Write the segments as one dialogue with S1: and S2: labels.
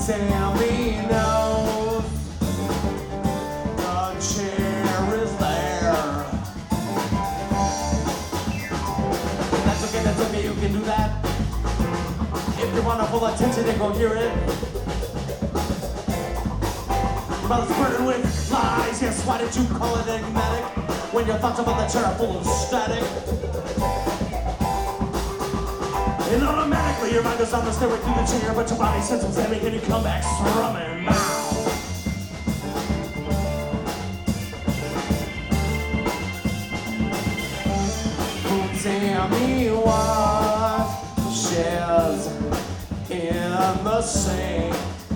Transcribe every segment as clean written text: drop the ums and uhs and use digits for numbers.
S1: Sammy knows the chair is there. That's okay, you can do that. If you want to pull attention, then go hear it. Your mouth's burdened with lies, yes, why did you call it enigmatic? When your thoughts about the chair are full of static. And automatically your mind goes on the stairway through the chair, but your body senses heavy and you come back strumming now. Sammy washes in the sink.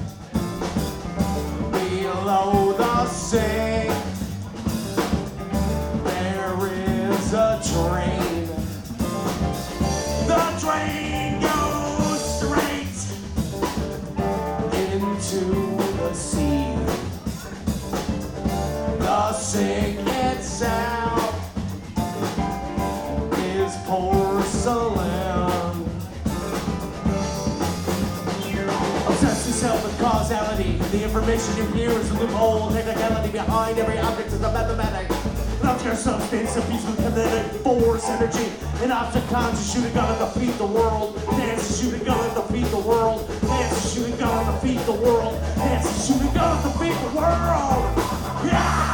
S1: Below the sink there is a drain. The drain goes straight into the sea. The sink itself is porcelain. Obsess yourself with causality. The information you hear is a loophole. Technicality behind every object is a mathematic. Not your substance, abuse with kinetic force, energy, and object cons. You shoot a gun and defeat the world. Dance, shoot a gun and defeat the world. Dance, shoot a gun and defeat the world. Dance, shoot a gun and defeat the world. Yeah!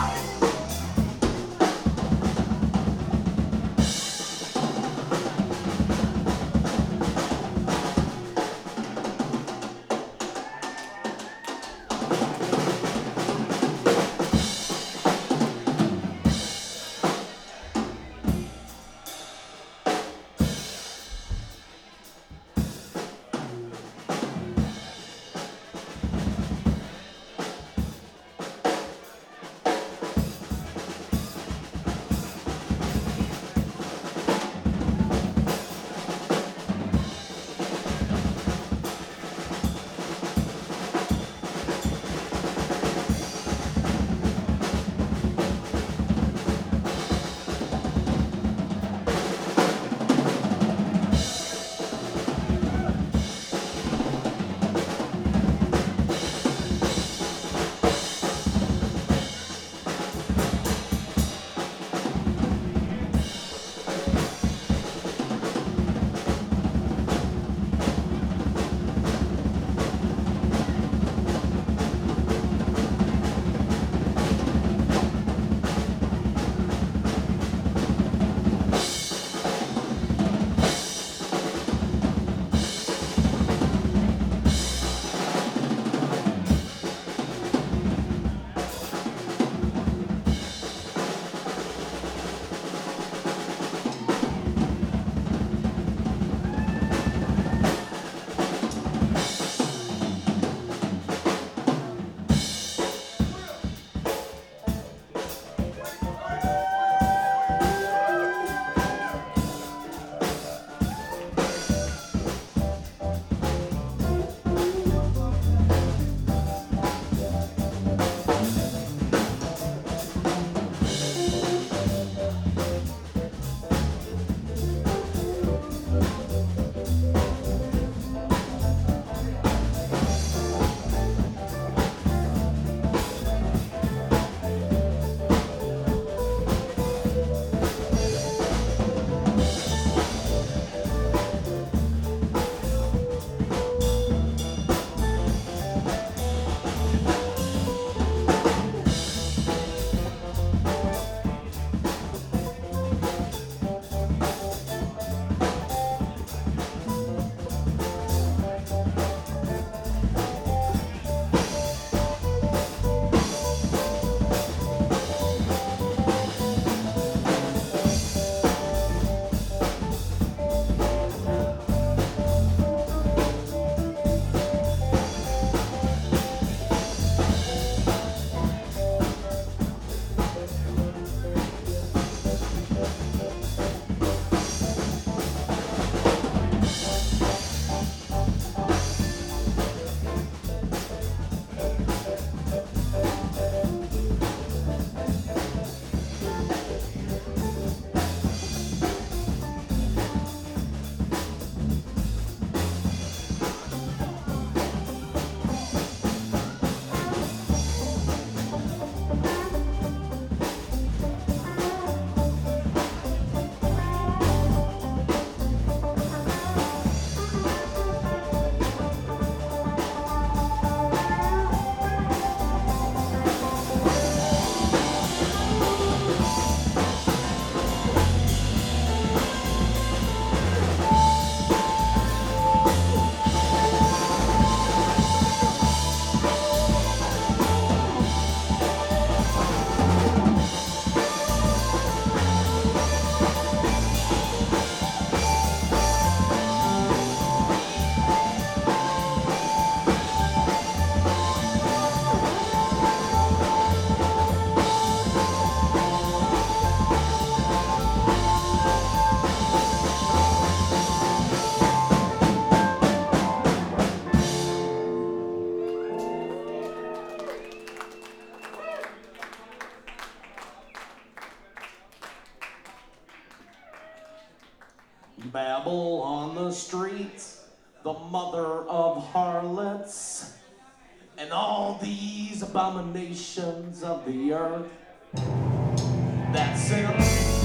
S1: Babble on the streets, the mother of harlots, and all these abominations of the earth. That's it.